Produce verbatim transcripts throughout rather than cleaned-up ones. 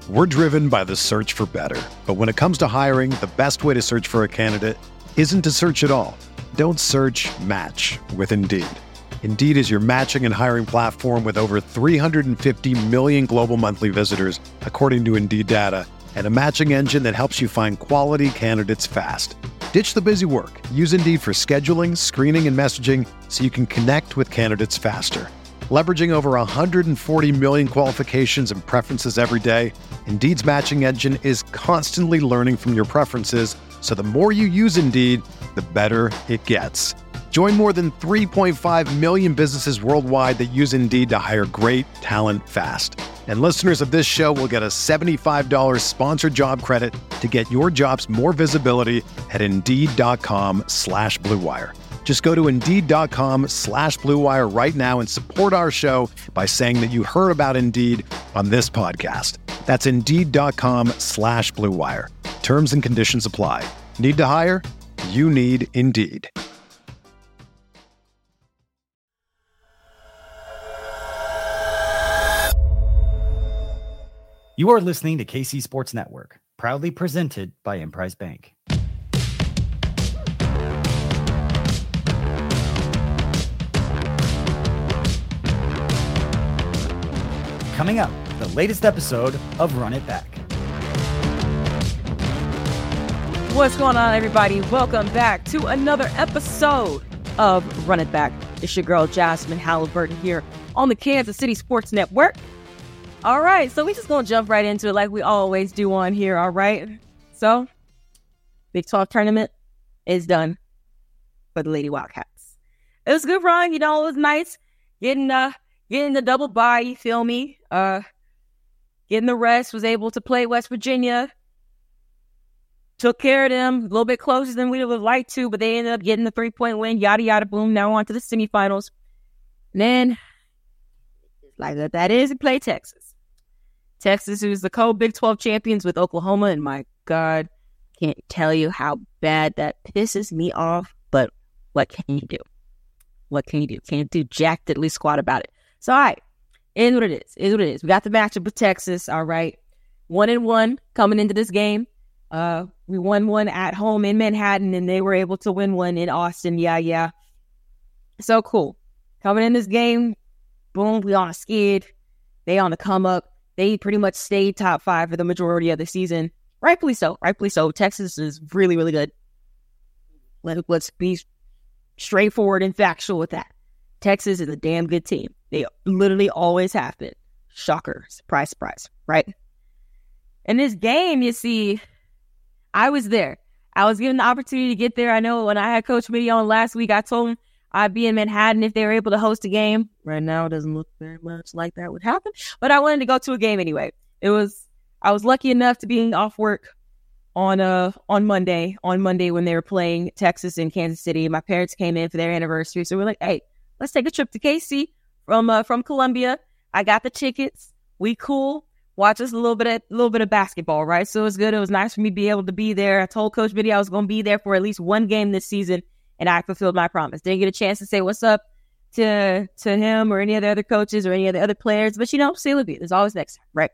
We're driven by the search for better. But when it comes to hiring, the best way to search for a candidate isn't to search at all. Don't search, match with Indeed. Indeed is your matching and hiring platform with over three hundred fifty million global monthly visitors, according to Indeed data, and a matching engine that helps you find quality candidates fast. Ditch the busy work. Use Indeed for scheduling, screening, and messaging so you can connect with candidates faster. Leveraging over one hundred forty million qualifications and preferences every day, Indeed's matching engine is constantly learning from your preferences, so the more you use Indeed, the better it gets. Join more than three point five million businesses worldwide that use Indeed to hire great talent fast. And listeners of this show will get a seventy-five dollars sponsored job credit to get your jobs more visibility at Indeed.com slash Blue Wire. Just go to Indeed.com slash Blue Wire right now and support our show by saying that you heard about Indeed on this podcast. That's Indeed.com slash Blue Wire. Terms and conditions apply. Need to hire? You need Indeed. You are listening to K C Sports Network, proudly presented by Emprise Bank. Coming up, the latest episode of Run It Back. What's going on, everybody? Welcome back to another episode of Run It Back. It's your girl, Jasmine Halliburton, here on the Kansas City Sports Network. All right, so we just gonna jump right into it like we always do on here, all right? So, Big twelve tournament is done for the Lady Wildcats. It was a good run, you know, it was nice getting uh getting the double bye, you feel me? Uh, getting the rest, was able to play West Virginia. Took care of them a little bit closer than we would have liked to, but they ended up getting the three-point win, yada, yada, boom. Now on to the semifinals. And then, like that is, we play Texas. Texas, who's the co-Big twelve champions with Oklahoma, and my God, can't tell you how bad that pisses me off, but what can you do? What can you do? Can't do jack diddly squat about it. So, all right, is what it is. Is what it is. We got the matchup with Texas, all right. One and one coming into this game. Uh, we won one at home in Manhattan, and they were able to win one in Austin. Yeah, yeah. So cool. Coming in this game, boom, we on a skid. They on the come up. They pretty much stayed top five for the majority of the season. Rightfully so. Rightfully so. Texas is really, really good. Let, let's be straightforward and factual with that. Texas is a damn good team. They literally always have been. Shocker. Surprise, surprise. Right? In this game, you see, I was there. I was given the opportunity to get there. I know when I had Coach Mitty on last week, I told him I'd be in Manhattan if they were able to host a game. Right now, it doesn't look very much like that would happen. But I wanted to go to a game anyway. It was, I was lucky enough to be off work on uh on Monday, on Monday when they were playing Texas and Kansas City. My parents came in for their anniversary. So we're like, hey, let's take a trip to K C from uh, from Columbia. I got the tickets. We cool. Watch us a little bit of, a little bit of basketball, right? So it was good. It was nice for me to be able to be there. I told Coach Mitty I was going to be there for at least one game this season. And I fulfilled my promise. Didn't get a chance to say what's up to to him or any of the other coaches or any of the other players. But, you know, see, look, there's always next time, right?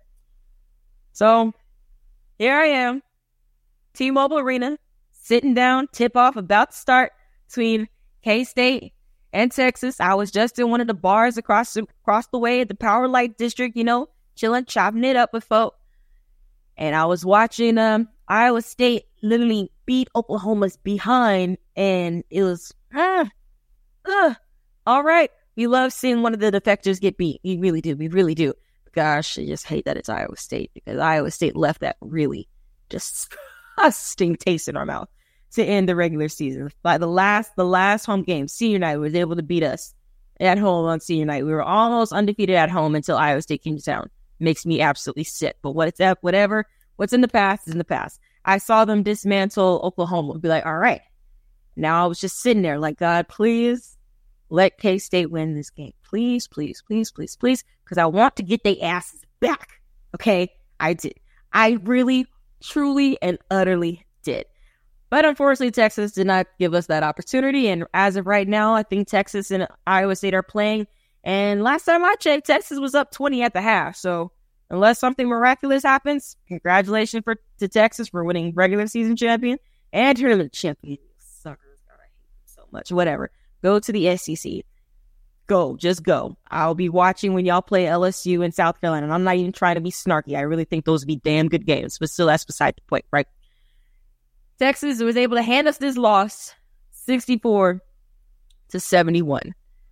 So here I am, T-Mobile Arena, sitting down, tip-off about to start between K-State and Texas. I was just in one of the bars across, across the way at the Power Light District, you know, chilling, chopping it up with folk. And I was watching um, Iowa State literally beat Oklahoma's behind, and it was, ah, uh, all right. We love seeing one of the defectors get beat. We really do. We really do. Gosh, I just hate that it's Iowa State, because Iowa State left that really disgusting taste in our mouth to end the regular season. By the last, the last home game, senior night, was able to beat us at home on senior night. We were almost undefeated at home until Iowa State came to town. Makes me absolutely sick. But what's up, whatever, what's in the past is in the past. I saw them dismantle Oklahoma. Be like, all right. Now I was just sitting there like, God, please let K-State win this game. Please, please, please, please, please. Because I want to get their asses back. Okay? I did. I really, truly, and utterly did. But unfortunately, Texas did not give us that opportunity. And as of right now, I think Texas and Iowa State are playing. And last time I checked, Texas was up twenty at the half. So unless something miraculous happens, congratulations for to Texas for winning regular season champion and tournament champion. Suckers, God, I hate them so much. Whatever. Go to the S E C. Go, just go. I'll be watching when y'all play L S U in South Carolina. And I'm not even trying to be snarky. I really think those would be damn good games. But still, that's beside the point, right? Texas was able to hand us this loss, sixty-four to seventy-one.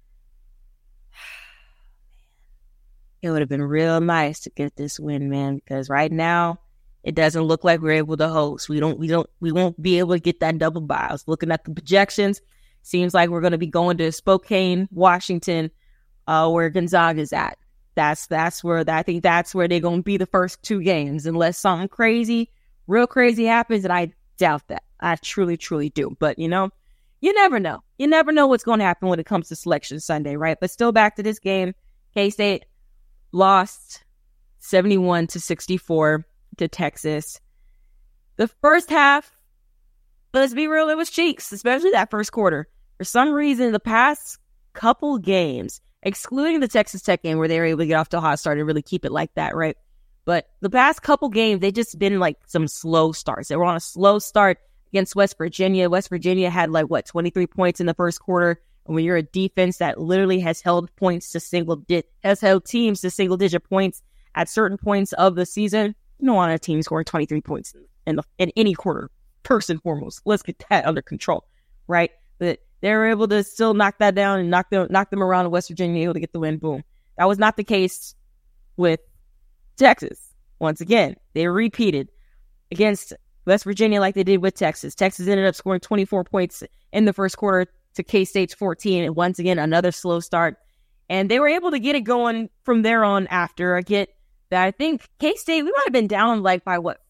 It would have been real nice to get this win, man, because right now it doesn't look like we're able to host. We don't, we don't, we won't be able to get that double bye. I was looking at the projections. Seems like we're going to be going to Spokane, Washington, uh, where Gonzaga's at. That's that's where I think that's where they're going to be the first two games, unless something crazy, real crazy happens, and I doubt that. I truly, truly do. But you know, you never know. You never know what's going to happen when it comes to Selection Sunday, right? But still, back to this game, K-State lost seventy-one to sixty-four to Texas. The first half, let's be real, it was cheeks, especially that first quarter. For some reason, the past couple games, excluding the Texas Tech game where they were able to get off to a hot start and really keep it like that, right? But the past couple games, they just been like some slow starts. They were on a slow start against West Virginia. West Virginia had like, what, twenty-three points in the first quarter. And when you're a defense that literally has held points to single di- has held teams to single digit points at certain points of the season, you don't want a team scoring twenty-three points in, the, in any quarter. First and foremost, let's get that under control, right? But they were able to still knock that down and knock them knock them around in West Virginia, able to get the win. Boom. That was not the case with Texas. Once again, they repeated against West Virginia like they did with Texas. Texas ended up scoring twenty-four points in the first quarter to K-State's fourteen. And once again, another slow start. And they were able to get it going from there on after. I get that I think K-State, we might have been down like by what?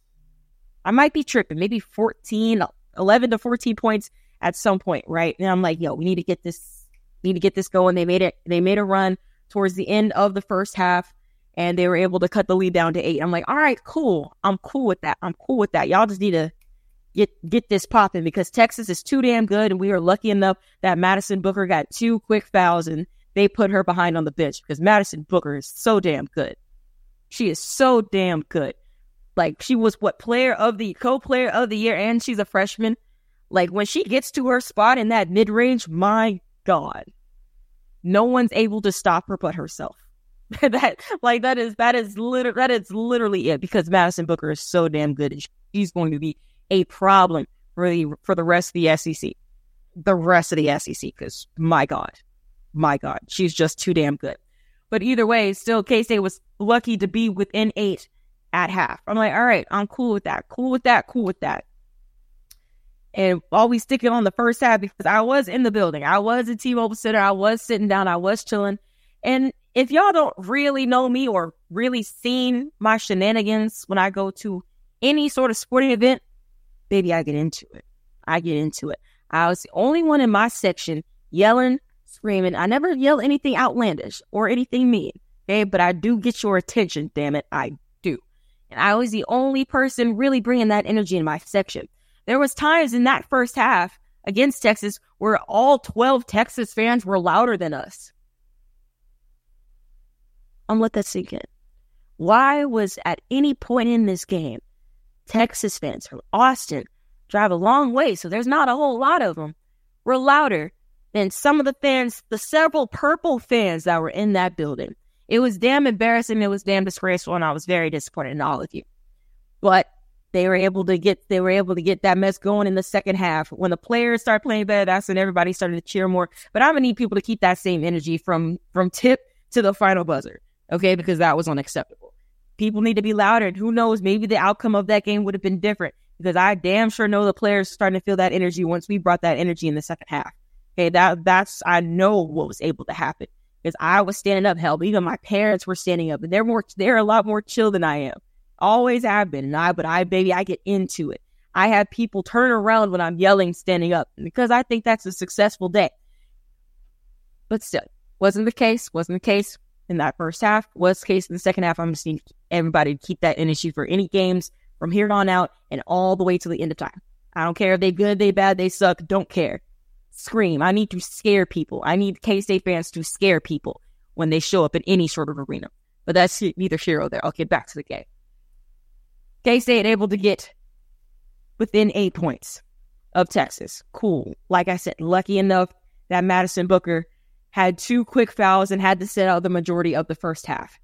I might be tripping. Maybe fourteen, eleven to fourteen points at some point, right? And I'm like, yo, we need to get this, need to get this going. They made it, they made a run towards the end of the first half, and they were able to cut the lead down to eight. I'm like, all right, cool. I'm cool with that. I'm cool with that. Y'all just need to get get this popping because Texas is too damn good, and we are lucky enough that Madison Booker got two quick fouls, and they put her behind on the bench because Madison Booker is so damn good. She is so damn good. Like, she was what, player of the, co-player of the year, and she's a freshman. Like, when she gets to her spot in that mid-range, my God, no one's able to stop her but herself. that, like, that is, that is literally, that is literally it because Madison Booker is so damn good. And she's going to be a problem for the, for the rest of the S E C. The rest of the S E C, because my God, my God, she's just too damn good. But either way, still, K-State was lucky to be within eight at half. I'm like, all right, I'm cool with that, cool with that, cool with that. And always sticking on the first half because I was in the building. I was at T-Mobile Center. I was sitting down. I was chilling. And if y'all don't really know me or really seen my shenanigans when I go to any sort of sporting event, baby, I get into it. I get into it. I was the only one in my section yelling, screaming. I never yell anything outlandish or anything mean, okay? But I do get your attention, damn it. I do. And I was the only person really bringing that energy in my section. There was times in that first half against Texas where all twelve Texas fans were louder than us. I'm gonna let that sink in. Why was at any point in this game, Texas fans from Austin drive a long way, so there's not a whole lot of them, were louder than some of the fans, the several purple fans that were in that building. It was damn embarrassing. It was damn disgraceful, and I was very disappointed in all of you. But they were able to get they were able to get that mess going in the second half. When the players started playing better, that's when everybody started to cheer more. But I'm gonna need people to keep that same energy from from tip to the final buzzer, okay? Because that was unacceptable. People need to be louder. And who knows? Maybe the outcome of that game would have been different. Because I damn sure know the players starting to feel that energy once we brought that energy in the second half. Okay, that that's I know what was able to happen because I was standing up. Hell, even my parents were standing up, and they're more they're a lot more chill than I am. Always have been, and I but I baby I get into it. I have people turn around when I'm yelling, standing up, because I think that's a successful day. But still, wasn't the case. Wasn't the case in that first half. Was the case in the second half. I'm just need everybody to keep that energy for any games from here on out and all the way to the end of time. I don't care if they good, they bad, they suck. Don't care. Scream. I need to scare people. I need K-State fans to scare people when they show up in any sort of arena. But that's neither here nor there. Okay, back to the game. K-State able to get within eight points of Texas. Cool. Like I said, lucky enough that Madison Booker had two quick fouls and had to sit out the majority of the first half.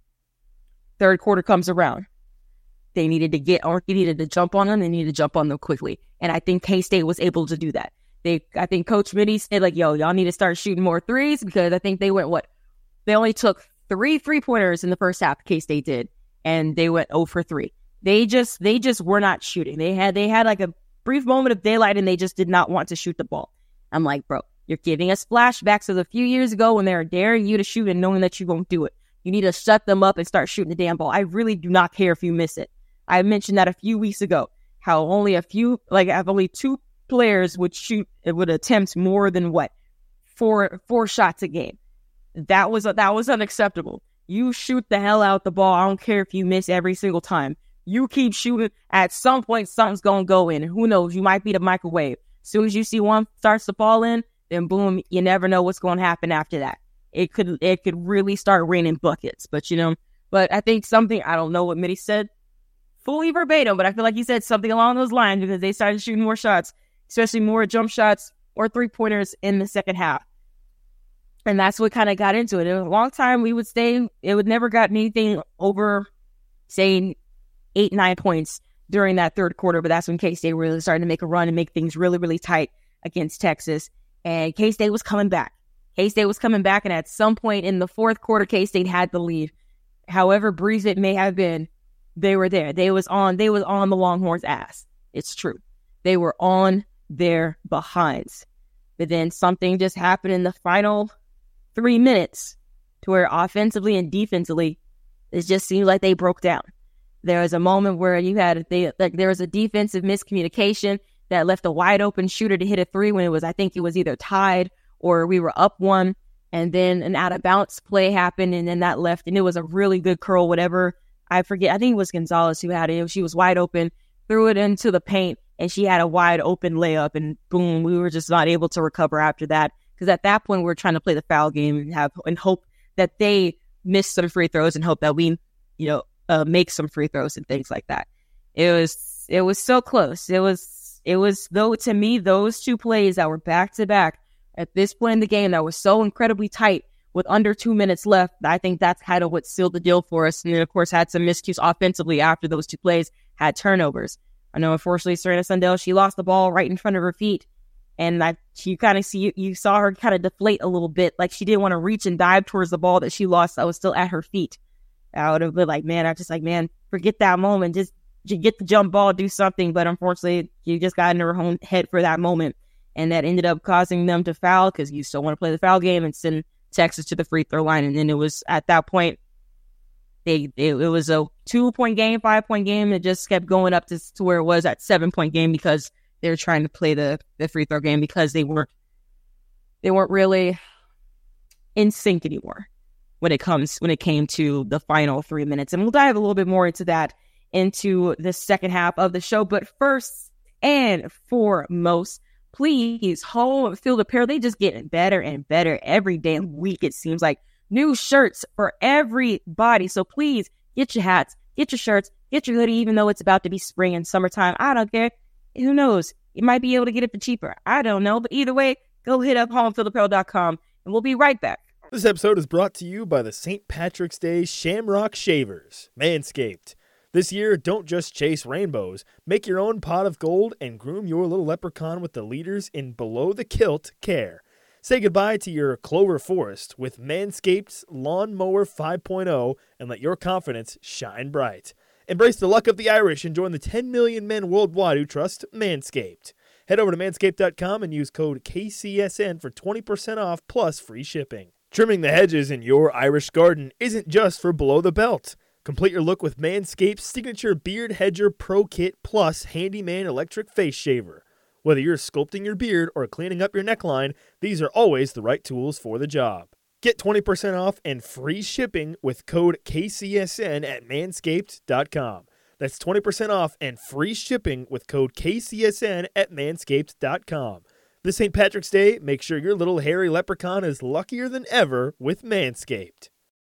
Third quarter comes around. They needed to get on, they needed to jump on them. They needed to jump on them quickly. And I think K-State was able to do that. They, I think Coach Mitty said, like, yo, y'all need to start shooting more threes, because I think they went, what? They only took three three-pointers in the first half, K-State did, and they went zero for three. They just, they just were not shooting. They had, they had like a brief moment of daylight, and they just did not want to shoot the ball. I'm like, bro, you're giving us flashbacks of a few years ago when they were daring you to shoot and knowing that you won't do it. You need to shut them up and start shooting the damn ball. I really do not care if you miss it. I mentioned that a few weeks ago, how only a few, like, I've only two players would shoot, would attempt more than what? Four, four shots a game. That was, that was unacceptable. You shoot the hell out the ball. I don't care if you miss every single time. You keep shooting. At some point, something's going to go in. And who knows? You might be the microwave. As soon as you see one starts to fall in, then boom, you never know what's going to happen after that. It could, it could really start raining buckets. But, you know, but I think something, I don't know what Mitty said fully verbatim, but I feel like he said something along those lines, because they started shooting more shots, especially more jump shots or three-pointers in the second half. And that's what kind of got into it. In a long time, we would stay, it would never got anything over, say, eight, nine points during that third quarter. But that's when K-State really started to make a run and make things really, really tight against Texas. And K-State was coming back. K-State was coming back. And at some point in the fourth quarter, K-State had the lead. However brief it may have been, they were there. They was on, they was on the Longhorns' ass. It's true. They were on their behinds. But then something just happened in the final three minutes to where offensively and defensively, it just seemed like they broke down. There was a moment where you had, they, like, there was a defensive miscommunication that left a wide open shooter to hit a three when it was, I think it was either tied or we were up one. And then an out of bounds play happened, and then that left, and it was a really good curl, whatever. I forget. I think it was Gonzalez who had it. She was wide open, threw it into the paint, and she had a wide open layup, and boom, we were just not able to recover after that. Because at that point, we were trying to play the foul game and have and hope that they miss some free throws and hope that we, you know, uh, make some free throws and things like that. It was it was so close. It was it was though to me those two plays that were back to back at this point in the game that was so incredibly tight with under two minutes left. I think that's kind of what sealed the deal for us. And then, of course, had some miscues offensively after those two plays, had turnovers. I know, unfortunately, Serena Sundell, she lost the ball right in front of her feet. And I, you kind of see, you, you saw her kind of deflate a little bit. Like she didn't want to reach and dive towards the ball that she lost that was still at her feet. I would have been like, man, I just like, man, forget that moment. Just, just get the jump ball, do something. But unfortunately, you just got in her own head for that moment. And that ended up causing them to foul because you still want to play the foul game and send Texas to the free throw line. And then it was at that point, they it, it was a two-point game, five-point game. It just kept going up to, to where it was at seven-point game because they were trying to play the, the free throw game because they weren't they weren't really in sync anymore when it comes when it came to the final three minutes. And we'll dive a little bit more into that into the second half of the show. But first and foremost, please, home field apparel, they just getting better and better every damn week. It seems like new shirts for everybody. So please get your hats, get your shirts, get your hoodie, even though it's about to be spring and summertime. I don't care. Who knows? You might be able to get it for cheaper. I don't know. But either way, go hit up home field apparel dot com and we'll be right back. This episode is brought to you by the Saint Patrick's Day Shamrock Shavers, Manscaped. This year, don't just chase rainbows. Make your own pot of gold and groom your little leprechaun with the leaders in below-the-kilt care. Say goodbye to your Clover Forest with Manscaped's Lawnmower five point oh and let your confidence shine bright. Embrace the luck of the Irish and join the ten million men worldwide who trust Manscaped. Head over to manscaped dot com and use code K C S N for twenty percent off plus free shipping. Trimming the hedges in your Irish garden isn't just for below the belt. Complete your look with Manscaped's signature Beard Hedger Pro Kit Plus Handyman Electric Face Shaver. Whether you're sculpting your beard or cleaning up your neckline, these are always the right tools for the job. Get twenty percent off and free shipping with code K C S N at manscaped dot com. That's twenty percent off and free shipping with code K C S N at manscaped dot com. This Saint Patrick's Day, make sure your little hairy leprechaun is luckier than ever with Manscaped.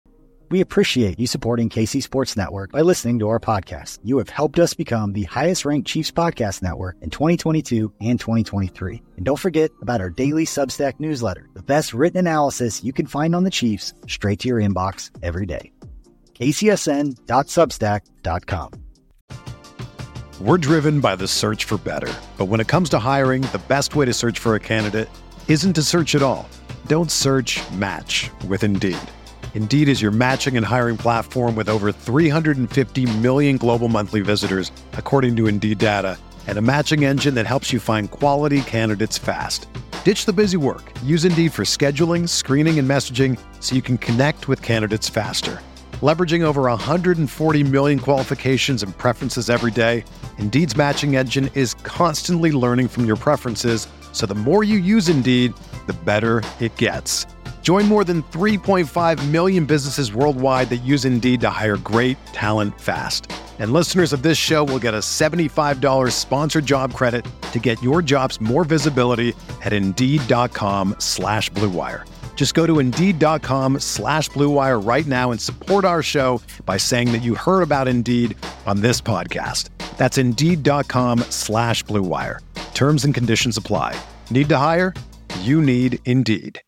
We appreciate you supporting K C Sports Network by listening to our podcast. You have helped us become the highest-ranked Chiefs podcast network in twenty twenty-two and twenty twenty-three. And don't forget about our daily Substack newsletter, the best written analysis you can find on the Chiefs straight to your inbox every day. K C S N dot substack dot com. We're driven by the search for better. But when it comes to hiring, the best way to search for a candidate isn't to search at all. Don't search, match with Indeed. Indeed is your matching and hiring platform with over three hundred fifty million global monthly visitors, according to Indeed data, and a matching engine that helps you find quality candidates fast. Ditch the busy work. Use Indeed for scheduling, screening, and messaging so you can connect with candidates faster. Leveraging over one hundred forty million qualifications and preferences every day, Indeed's matching engine is constantly learning from your preferences, so the more you use Indeed, the better it gets. Join more than three point five million businesses worldwide that use Indeed to hire great talent fast. And listeners of this show will get a seventy-five dollars sponsored job credit to get your jobs more visibility at Indeed.com slash Blue Wire. Just go to Indeed.com slash Blue Wire right now and support our show by saying that you heard about Indeed on this podcast. That's Indeed.com slash Blue Wire. Terms and conditions apply. Need to hire? You need Indeed.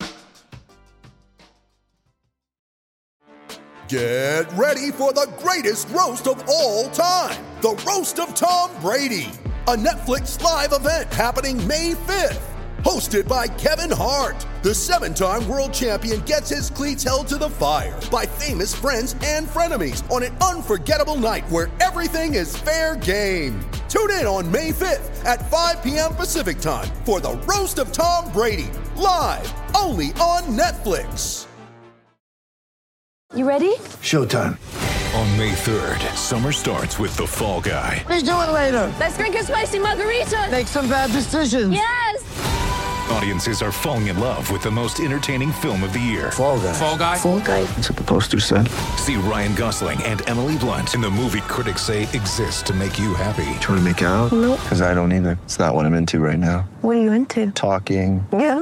Get ready for the greatest roast of all time, the Roast of Tom Brady, a Netflix live event happening May fifth. Hosted by Kevin Hart, the seven-time world champion gets his cleats held to the fire by famous friends and frenemies on an unforgettable night where everything is fair game. Tune in on May fifth at five p.m. Pacific time for the Roast of Tom Brady, live only on Netflix. You ready? Showtime. On May third, summer starts with The Fall Guy. Let's do it later. Let's drink a spicy margarita. Make some bad decisions. Yes! Audiences are falling in love with the most entertaining film of the year. Fall Guy. Fall Guy? Fall Guy. That's what the poster said. See Ryan Gosling and Emily Blunt in the movie critics say exists to make you happy. Trying to make it out? Nope. Because I don't either. It's not what I'm into right now. What are you into? Talking. Yeah.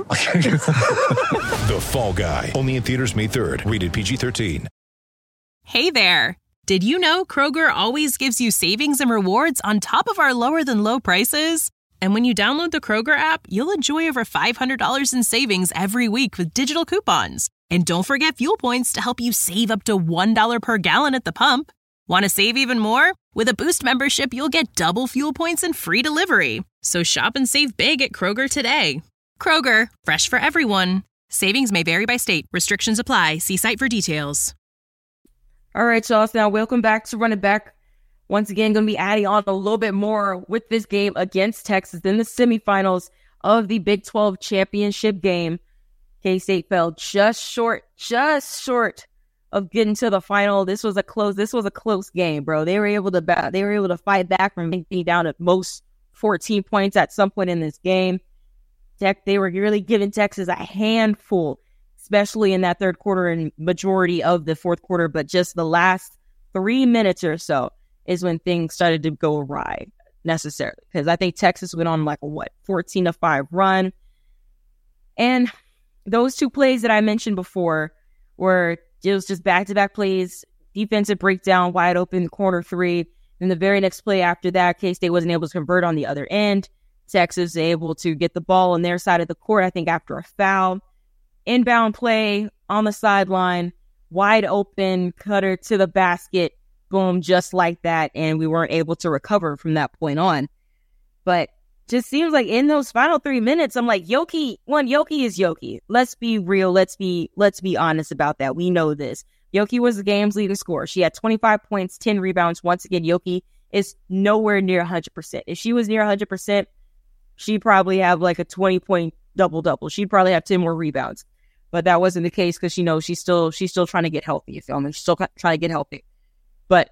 The Fall Guy. Only in theaters May third. Rated P G thirteen. Hey there. Did you know Kroger always gives you savings and rewards on top of our lower than low prices? And when you download the Kroger app, you'll enjoy over five hundred dollars in savings every week with digital coupons. And don't forget fuel points to help you save up to one dollar per gallon at the pump. Want to save even more? With a Boost membership, you'll get double fuel points and free delivery. So shop and save big at Kroger today. Kroger, fresh for everyone. Savings may vary by state. Restrictions apply. See site for details. All right, y'all. So now welcome back to Run It Back. Once again, going to be adding on a little bit more with this game against Texas in the semifinals of the Big twelve championship game. K-State fell just short, just short of getting to the final. This was a close, this was a close game, bro. They were able to ba- they were able to fight back from being down at most fourteen points at some point in this game. Tech, they were really giving Texas a handful, especially in that third quarter and majority of the fourth quarter, but just the last three minutes or so is when things started to go awry necessarily. Because I think Texas went on like a, what, fourteen to five run. And those two plays that I mentioned before were, it was just back-to-back plays, defensive breakdown, wide open, corner three. Then the very next play after that, K-State wasn't able to convert on the other end. Texas was able to get the ball on their side of the court, I think after a foul. Inbound play on the sideline, wide open, cutter to the basket. Boom, just like that, and we weren't able to recover from that point on. But just seems like in those final three minutes, I'm like, Yoki, one, Yoki is Yoki. Let's be real. Let's be let's be honest about that. We know this. Yoki was the game's leading scorer. She had twenty-five points, ten rebounds. Once again, Yoki is nowhere near one hundred percent. If she was near one hundred percent, she'd probably have like a twenty-point double-double. She'd probably have ten more rebounds. But that wasn't the case because, you know, she's still she's still trying to get healthy. You feel me? She's still trying to get healthy. But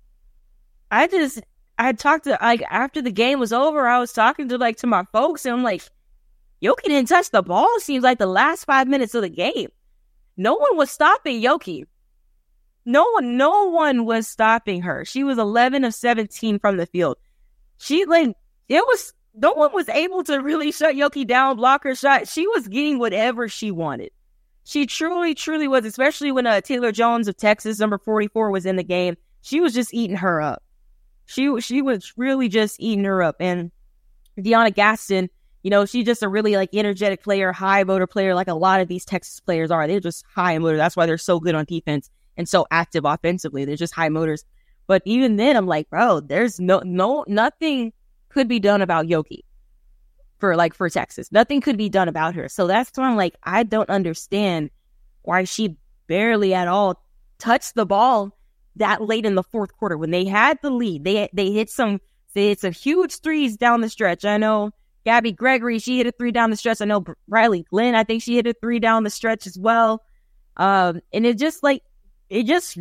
I just, I talked to, like, after the game was over, I was talking to, like, to my folks, and I'm like, Yoki didn't touch the ball, seems like the last five minutes of the game. No one was stopping Yoki. No one, no one was stopping her. She was eleven of seventeen from the field. She, like, it was, no one was able to really shut Yoki down, block her shot. She was getting whatever she wanted. She truly, truly was, especially when uh, Taylor Jones of Texas, number forty-four, was in the game. She was just eating her up. She she was really just eating her up. And Deanna Gaston, you know, she's just a really, like, energetic player, high motor player, like a lot of these Texas players are. They're just high motor. That's why they're so good on defense and so active offensively. They're just high motors. But even then, I'm like, bro, there's no, no, nothing could be done about Yoki for, like, for Texas. Nothing could be done about her. So that's why I'm like, I don't understand why she barely at all touched the ball that late in the fourth quarter when they had the lead. They they hit some they hit some huge threes down the stretch. I know Gabby Gregory, she hit a three down the stretch. I know Riley Glenn, I think she hit a three down the stretch as well. Um, and it just like it just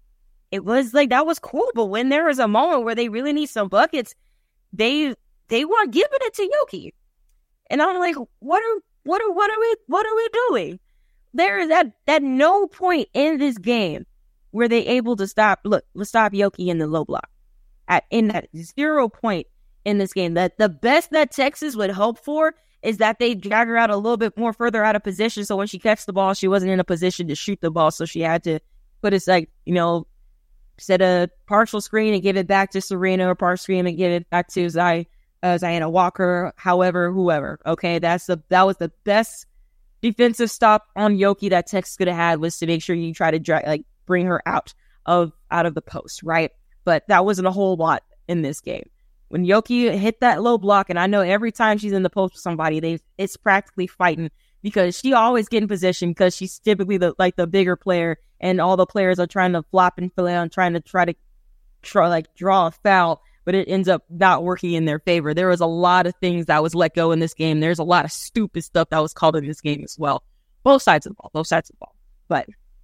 it was like that was cool. But when there was a moment where they really need some buckets, they they weren't giving it to Yoki. And I'm like, what are what are what are we what are we doing? There is at at no point in this game were they able to stop look stop Yoki in the low block. At in that zero point in this game. That the best that Texas would hope for is that they drag her out a little bit more further out of position. So when she catches the ball, she wasn't in a position to shoot the ball. So she had to put it like, you know, set a partial screen and give it back to Serena, or partial screen and give it back to Zai, uh, Ziana Walker, however, whoever. Okay, that's the that was the best defensive stop on Yoki that Texas could have had, was to make sure you try to drag, like bring her out of out of the post, right? But that wasn't a whole lot in this game. When Yoki hit that low block, and I know every time she's in the post with somebody, they it's practically fighting, because she always get in position because she's typically the like the bigger player, and all the players are trying to flop and fill out and trying to try to try like draw a foul, but it ends up not working in their favor. There was a lot of things that was let go in this game. There's a lot of stupid stuff that was called in this game as well. Both sides of the ball, both sides of the ball. But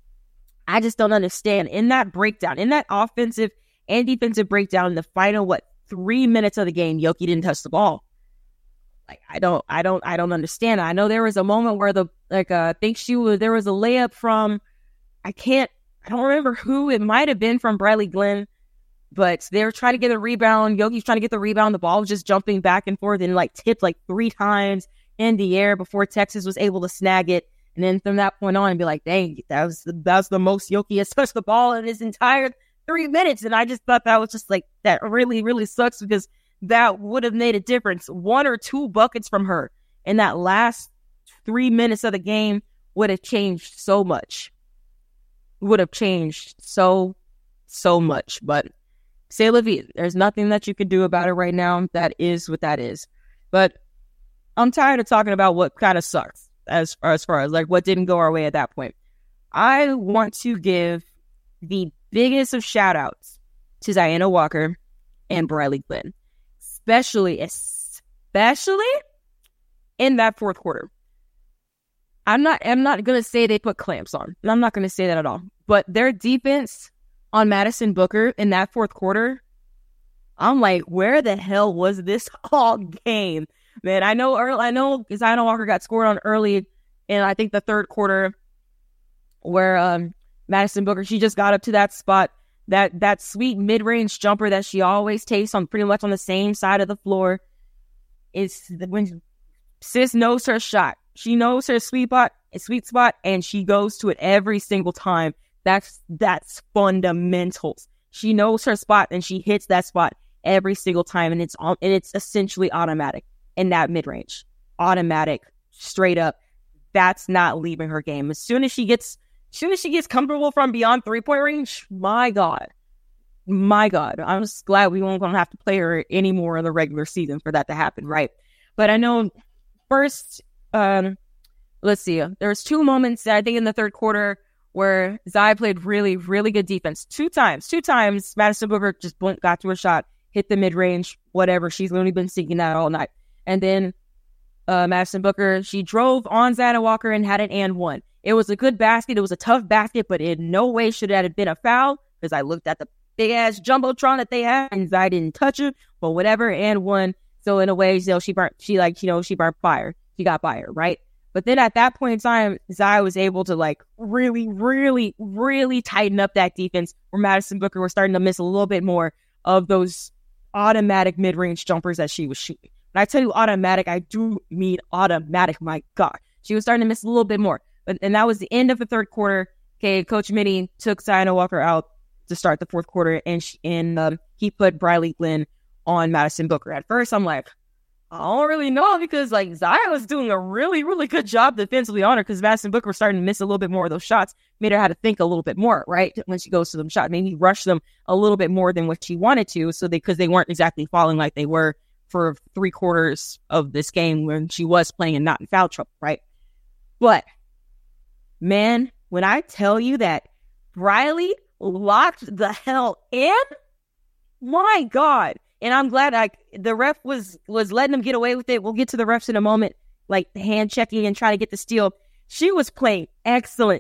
I just don't understand. In that breakdown, in that offensive and defensive breakdown, in the final, what, three minutes of the game, Yoki didn't touch the ball. Like, I don't, I don't, I don't understand. I know there was a moment where the, like, uh, I think she was, there was a layup from, I can't, I don't remember who, it might have been from Bradley Glenn, but they were trying to get a rebound. Yoki's trying to get the rebound. The ball was just jumping back and forth and, like, tipped like three times in the air before Texas was able to snag it. And then from that point on, and be like, dang, that was the, that was the most Yoki has touched the ball in his entire three minutes. And I just thought that was just like, that really, really sucks, because that would have made a difference. One or two buckets from her in that last three minutes of the game would have changed so much. Would have changed so, so much. But c'est la vie. There's nothing that you can do about it right now. That is what that is. But I'm tired of talking about what kind of sucks as far, as far as like what didn't go our way at that point. I want to give the biggest of shout outs to Ziana Walker and Briley Glenn, especially, especially in that fourth quarter. I'm not, I'm not going to say they put clamps on. I'm not going to say that at all. But their defense on Madison Booker in that fourth quarter, I'm like, where the hell was this all game? Man, I know early, I know Ziana Walker got scored on early in, I think, the third quarter, where um, Madison Booker, she just got up to that spot, that that sweet mid-range jumper that she always takes on pretty much on the same side of the floor. It's when sis knows her shot. She knows her sweet spot, sweet spot, and she goes to it every single time. That's that's fundamentals. She knows her spot and she hits that spot every single time, and it's and it's essentially automatic in that mid-range. Automatic, straight up. That's not leaving her game. As soon as she gets as soon as she gets comfortable from beyond three-point range, my God. My God. I'm just glad we won't gonna have to play her anymore in the regular season for that to happen, right? But I know first um let's see. There was two moments, I think, in the third quarter where Zai played really, really good defense. Two times. Two times Madison Booker just got to a shot, hit the mid-range, whatever. She's literally been seeking that all night. And then uh, Madison Booker, she drove on Ziana Walker and had an and one. It was a good basket. It was a tough basket, but in no way should it have been a foul, because I looked at the big-ass jumbotron that they had, and Zai didn't touch it, but whatever, and one. So in a way, you know, she burnt, she like, you know, she burnt fire. She got fire, right? But then at that point in time, Zai was able to like really, really, really tighten up that defense, where Madison Booker was starting to miss a little bit more of those automatic mid-range jumpers that she was shooting. When I tell you automatic, I do mean automatic. My God. She was starting to miss a little bit more. But and that was the end of the third quarter. Okay, Coach Mitty took Sienna Walker out to start the fourth quarter, and she, and um, he put Briley Glenn on Madison Booker. At first, I'm like, I don't really know, because like Zaya was doing a really, really good job defensively on her, because Madison Booker was starting to miss a little bit more of those shots, made her have to think a little bit more, right? When she goes to them shot, maybe rush them a little bit more than what she wanted to, so they because they weren't exactly falling like they were for three quarters of this game when she was playing and not in foul trouble, right? But man, when I tell you that Briley locked the hell in, my God. And I'm glad I, the ref was was letting them get away with it. We'll get to the refs in a moment, like the hand checking and trying to get the steal. She was playing excellent,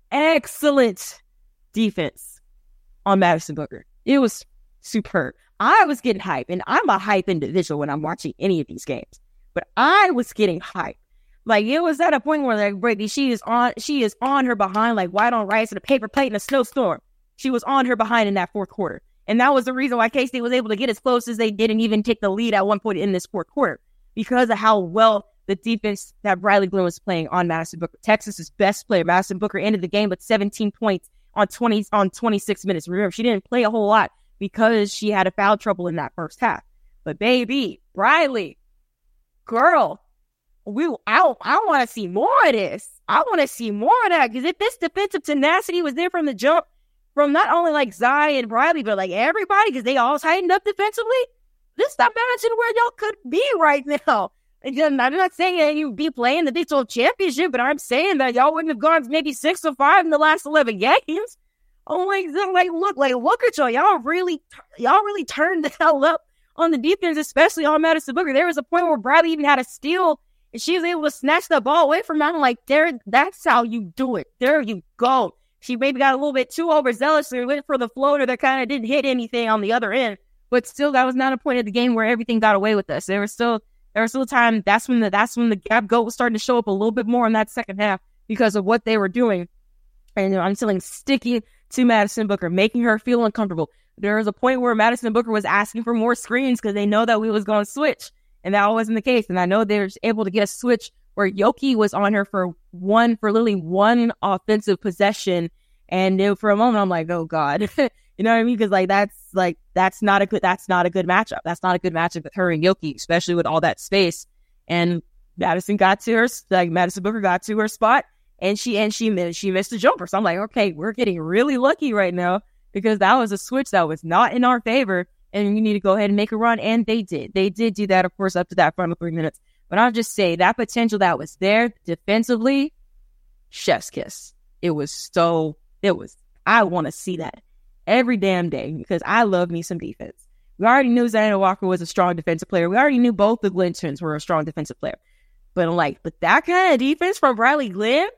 excellent defense on Madison Booker. It was superb. I was getting hype, and I'm a hype individual when I'm watching any of these games. But I was getting hype. Like, it was at a point where, like, Brady, she is on, she is on her behind, like white on rice in a paper plate in a snowstorm. She was on her behind in that fourth quarter. And that was the reason why K-State was able to get as close as they did and even take the lead at one point in this fourth quarter, because of how well the defense that Briley Glenn was playing on Madison Booker. Texas's best player, Madison Booker, ended the game with seventeen points on twenty on twenty-six minutes. Remember, she didn't play a whole lot because she had a foul trouble in that first half. But baby, Briley, girl, we I, I want to see more of this. I want to see more of that, because if this defensive tenacity was there from the jump, from not only like Zai and Briley, but like everybody, because they all tightened up defensively, just imagine where y'all could be right now. And I'm not saying that you'd be playing the Big twelve championship, but I'm saying that y'all wouldn't have gone maybe six or five in the last eleven games. Oh my God, like look, like look at y'all. Y'all really, y'all really turned the hell up on the defense, especially on Madison Booker. There was a point where Briley even had a steal, and she was able to snatch the ball away from him. I'm like, there, that's how you do it. There you go. She maybe got a little bit too overzealous and went for the floater that kind of didn't hit anything on the other end. But still, that was not a point of the game where everything got away with us. There was still, there was still time. That's when the, that's when the gap goat was starting to show up a little bit more in that second half because of what they were doing. And you know, I'm telling, sticking to Madison Booker, making her feel uncomfortable. There was a point where Madison Booker was asking for more screens because they know that we was going to switch, and that wasn't the case. And I know they were able to get a switch where Yoki was on her for one, for literally one offensive possession. And then for a moment, I'm like, oh God, you know what I mean? Because like, that's like, that's not a good, that's not a good matchup. That's not a good matchup with her and Yoki, especially with all that space. And Madison got to her, like Madison Booker got to her spot, and she, and she, she missed a jumper. So I'm like, okay, we're getting really lucky right now, because that was a switch that was not in our favor, and we need to go ahead and make a run. And they did. They did do that, of course, up to that final three minutes. But I'll just say that potential that was there defensively, chef's kiss. It was so, it was, I want to see that every damn day, because I love me some defense. We already knew Zaina Walker was a strong defensive player. We already knew both the Glenn twins were a strong defensive player. But I'm like, but that kind of defense from Briley Glenn,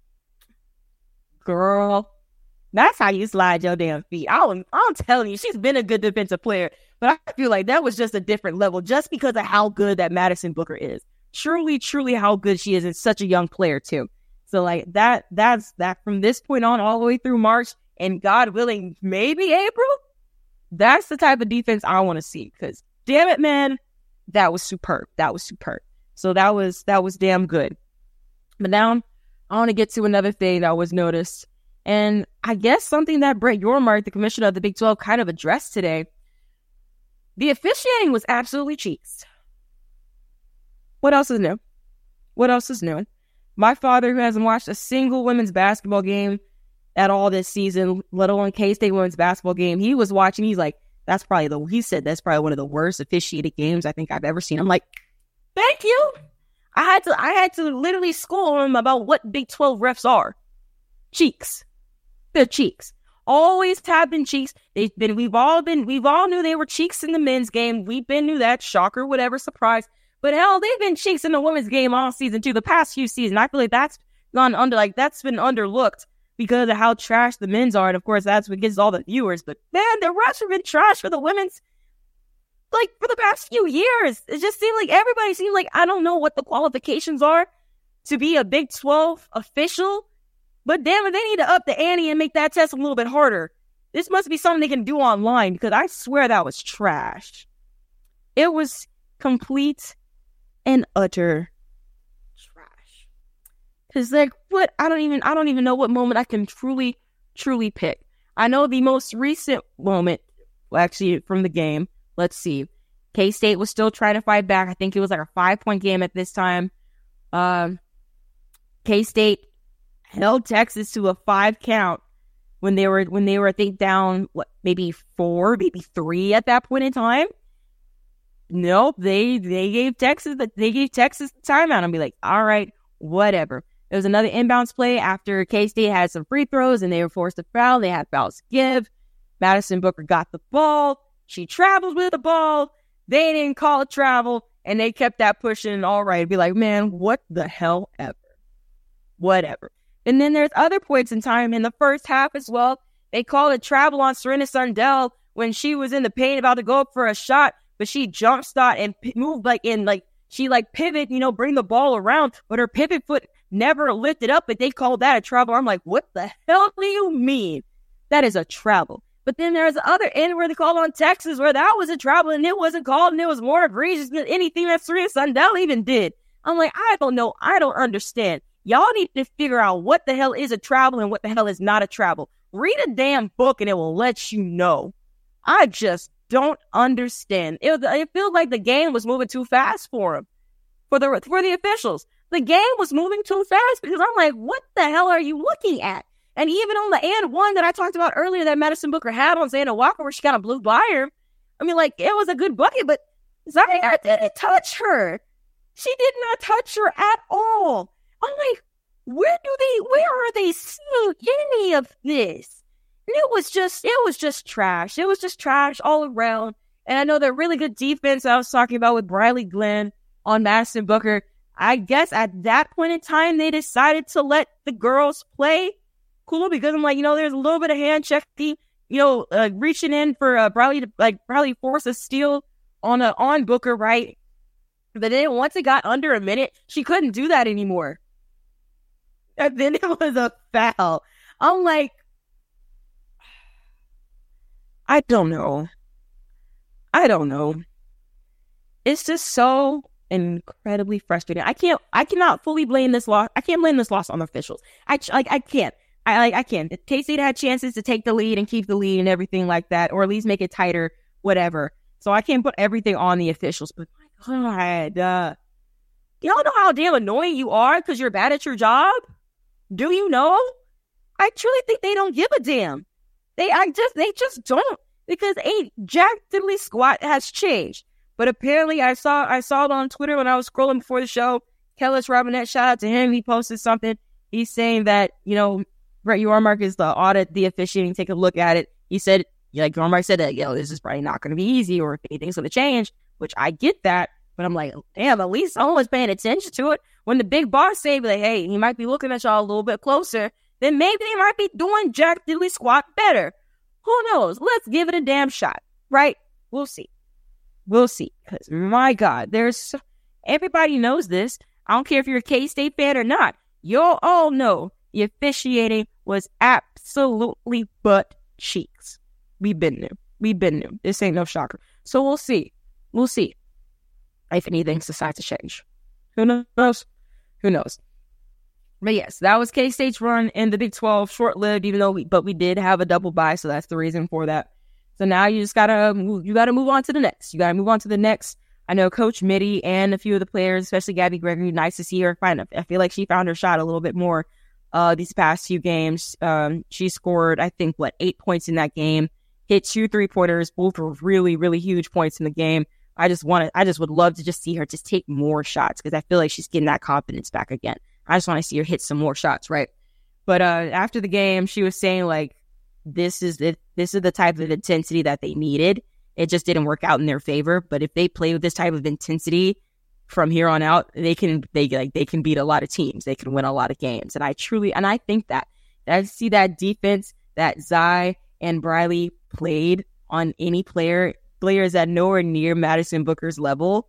girl, that's how you slide your damn feet. I'm, I'm telling you, she's been a good defensive player, but I feel like that was just a different level just because of how good that Madison Booker is. Truly, truly how good she is. And such a young player too. So like that, that's that from this point on all the way through March, and God willing, maybe April, that's the type of defense I want to see, because damn it, man, that was superb. That was superb. So that was, that was damn good. But now I want to get to another thing that was noticed. And I guess something that Brett Yormark, the commissioner of the Big twelve, kind of addressed today. The officiating was absolutely cheeks. What else is new? What else is new? My father, who hasn't watched a single women's basketball game at all this season, let alone K-State women's basketball game, he was watching. He's like, that's probably the, he said that's probably one of the worst officiated games I think I've ever seen. I'm like, thank you. I had to, I had to literally school him about what Big twelve refs are. Cheeks. They're cheeks. Always tapping cheeks. They've been, we've all been, we've all knew they were cheeks in the men's game. We've been knew that. Shocker, whatever, surprise. But hell, they've been cheeks in the women's game all season too. The past few seasons, I feel like that's gone under, like that's been underlooked because of how trash the men's are. And of course, that's what gets all the viewers. But man, the refs have been trash for the women's, like for the past few years. It just seemed like everybody seemed like, I don't know what the qualifications are to be a Big twelve official. But damn it, they need to up the ante and make that test a little bit harder. This must be something they can do online, because I swear that was trash. It was complete and utter trash. Cause like, what? I don't even, I don't even know what moment I can truly, truly pick. I know the most recent moment, well, actually from the game. Let's see. K-State was still trying to fight back. I think it was like a five-point game at this time. Um, K-State held Texas to a five count when they were, when they were, I think, down, what, maybe four, maybe three at that point in time. Nope, they they gave Texas the, they gave Texas the timeout and be like, all right, whatever. There was another inbounds play after K-State had some free throws and they were forced to foul. They had fouls to give. Madison Booker got the ball. She traveled with the ball. They didn't call it travel, and they kept that pushing. All right, be like, man, what the hell ever, whatever. And then there's other points in time in the first half as well. They called it travel on Serena Sundell when she was in the paint about to go up for a shot, but she jump shot and p- moved like in like she like pivot, you know, bring the ball around, but her pivot foot never lifted up. But they called that a travel. I'm like, what the hell do you mean? That is a travel. But then there's the other end where they called on Texas where that was a travel and it wasn't called and it was more egregious than anything that Serena Sundell even did. I'm like, I don't know. I don't understand. Y'all need to figure out what the hell is a travel and what the hell is not a travel. Read a damn book and it will let you know. I just don't understand. It, it feels like the game was moving too fast for them, for the, for the officials. The game was moving too fast because I'm like, what the hell are you looking at? And even on the and one that I talked about earlier that Madison Booker had on Xana Walker where she kind of blew by her, I mean, like, it was a good bucket, but Zaya didn't touch her. She did not touch her at all. I'm like, where do they, where are they seeing any of this? And it was just, it was just trash. It was just trash all around. And I know the really good defense I was talking about with Briley Glenn on Madison Booker. I guess at that point in time, they decided to let the girls play. Cool, because I'm like, you know, there's a little bit of hand checking, you know, uh, reaching in for uh, Briley to like Briley force a steal on a on Booker, right? But then once it got under a minute, she couldn't do that anymore. And then it was a foul. I'm like, I don't know. I don't know. It's just so incredibly frustrating. I can't. I cannot fully blame this loss. I can't blame this loss on the officials. I like. I can't. I like. I can't. K-State had chances to take the lead and keep the lead and everything like that, or at least make it tighter, whatever. So I can't put everything on the officials. But my God, uh, y'all know how damn annoying you are because you're bad at your job. Do you know? I truly think they don't give a damn. They, I just, they just don't because a jack diddly squat has changed. But apparently, I saw, I saw it on Twitter when I was scrolling before the show. Kellis Robinette, shout out to him. He posted something. He's saying that, you know, Brett Yormark is the audit the officiating, take a look at it. He said, like Yormark said that, yo, this is probably not going to be easy or if anything's going to change, which I get that. But I'm like, damn, at least someone's paying attention to it. When the big boss say, like, hey, he might be looking at y'all a little bit closer, then maybe they might be doing jack diddly squat better. Who knows? Let's give it a damn shot, right? We'll see. We'll see. Because, my God, there's so, everybody knows this. I don't care if you're a K-State fan or not. You'll all know the officiating was absolutely butt cheeks. We've been new. We've been new. This ain't no shocker. So we'll see. We'll see if anything decides to change. Who knows? Who knows? But yes, that was K-State's run in the Big twelve. Short-lived, even though we, but we did have a double bye, so that's the reason for that. So now you just gotta move, you gotta move on to the next. You gotta move on to the next. I know Coach Mitty and a few of the players, especially Gabby Gregory, nice to see her find. I feel like she found her shot a little bit more uh, these past few games. Um, she scored, I think, what, eight points in that game. Hit two three-pointers. Both were really, really huge points in the game. I just want to, I just would love to just see her just take more shots because I feel like she's getting that confidence back again. I just want to see her hit some more shots, right? But uh, after the game, she was saying, like, this is the, this is the type of intensity that they needed. It just didn't work out in their favor. But if they play with this type of intensity from here on out, they can they like they can beat a lot of teams. They can win a lot of games. And I truly and I think that I see that defense that Zai and Briley played on any player players that nowhere near Madison Booker's level.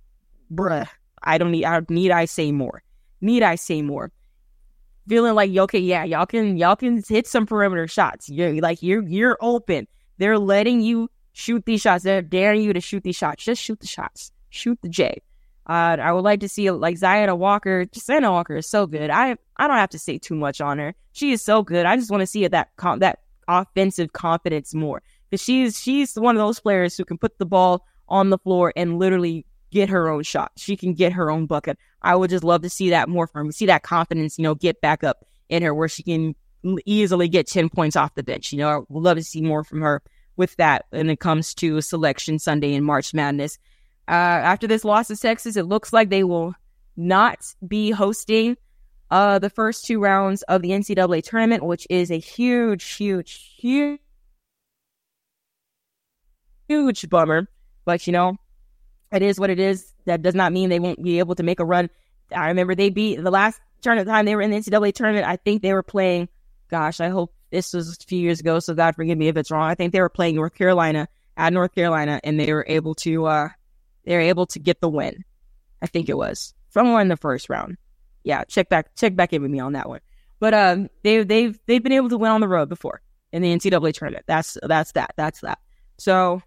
Bruh, I don't need I don't need I say more. Need I say more? Feeling like okay, yeah, y'all can y'all can hit some perimeter shots. You're like you're you're open. They're letting you shoot these shots. They're daring you to shoot these shots. Just shoot the shots. Shoot the J. Uh, I would like to see like Ziona Walker. Ziona Walker is so good. I I don't have to say too much on her. She is so good. I just want to see that com- that offensive confidence more, because she's she's one of those players who can put the ball on the floor and literally get her own shot. She can get her own bucket. I would just love to see that more from her. See that confidence, you know, get back up in her where she can easily get ten points off the bench. You know, I would love to see more from her with that when it comes to Selection Sunday in March Madness. Uh, after this loss to Texas, it looks like they will not be hosting uh, the first two rounds of the N C double A tournament, which is a huge, huge, huge, huge bummer. But, you know, it is what it is. That does not mean they won't be able to make a run. I remember they beat the last tournament time they were in the N C double A tournament. I think they were playing, gosh, I hope this was a few years ago, so God forgive me if it's wrong. I think they were playing North Carolina at North Carolina, and they were able to, uh, they were able to get the win. I think it was somewhere in the first round. Yeah, check back, check back in with me on that one. But um, they they've they've been able to win on the road before in the N C double A tournament. That's that's that. That's that. So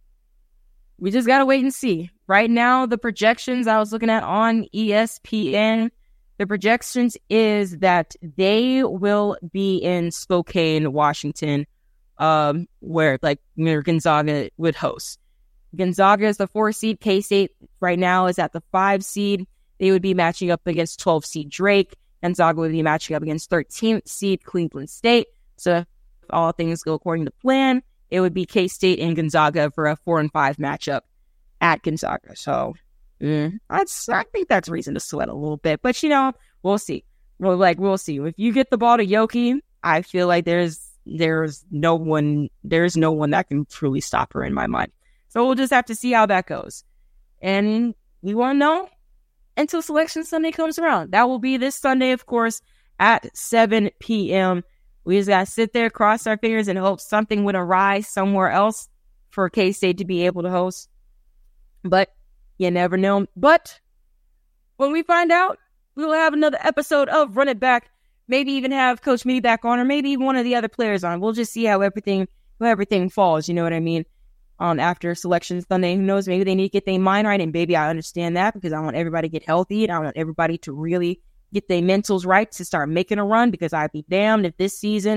we just gotta wait and see. Right now, the projections I was looking at on E S P N, the projections is that they will be in Spokane, Washington, um, where like where Gonzaga would host. Gonzaga is the four seed. K-State right now is at the five seed. They would be matching up against twelve seed Drake. Gonzaga would be matching up against thirteenth seed Cleveland State. So if all things go according to plan, it would be K-State and Gonzaga for a four and five matchup at Gonzaga. So mm, that's, I think that's reason to sweat a little bit. But, you know, we'll see. We'll, like, we'll see. If you get the ball to Yoki, I feel like there's there's no one there's no one that can truly stop her in my mind. So we'll just have to see how that goes. And we won't know until Selection Sunday comes around. That will be this Sunday, of course, at seven p.m. We just got to sit there, cross our fingers, and hope something would arise somewhere else for K-State to be able to host. But you never know. But when we find out, we will have another episode of Run It Back. Maybe even have Coach Mitty back on, or maybe even one of the other players on. We'll just see how everything how everything falls. You know what I mean? On after Selection Sunday, who knows? Maybe they need to get their mind right, and baby, I understand that because I want everybody to get healthy, and I want everybody to really get their mentals right to start making a run. Because I'd be damned if this season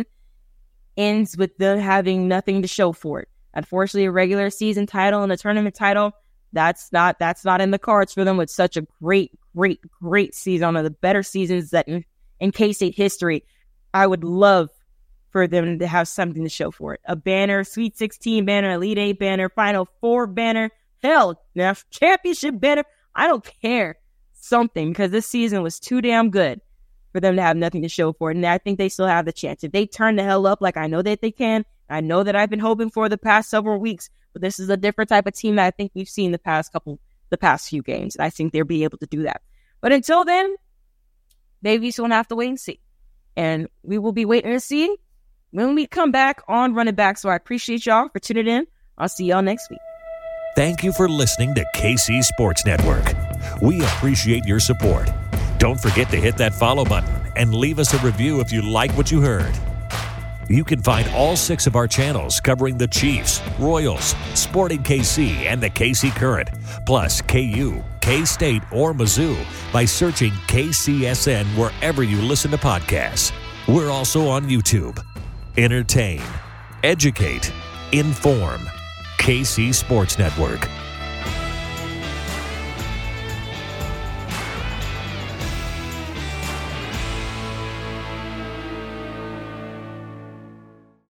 ends with them having nothing to show for it. Unfortunately, a regular season title and a tournament title, that's not that's not in the cards for them with such a great, great, great season, one of the better seasons that in, in K-State history. I would love for them to have something to show for it. A banner, Sweet sixteen banner, Elite eight banner, Final Four banner, hell, championship banner. I don't care. Something, because this season was too damn good for them to have nothing to show for it. And I think they still have the chance. If they turn the hell up like I know that they can, I know that I've been hoping for the past several weeks, but this is a different type of team that I think we've seen the past couple, the past few games. And I think they'll be able to do that. But until then, maybe we're going to have to wait and see. And we will be waiting to see when we come back on Run It Back. So I appreciate y'all for tuning in. I'll see y'all next week. Thank you for listening to K C Sports Network. We appreciate your support. Don't forget to hit that follow button and leave us a review if you like what you heard. You can find all six of our channels covering the Chiefs, Royals, Sporting K C, and the K C Current, plus K U, K-State, or Mizzou by searching K C S N wherever you listen to podcasts. We're also on YouTube. Entertain, educate, inform. K C Sports Network.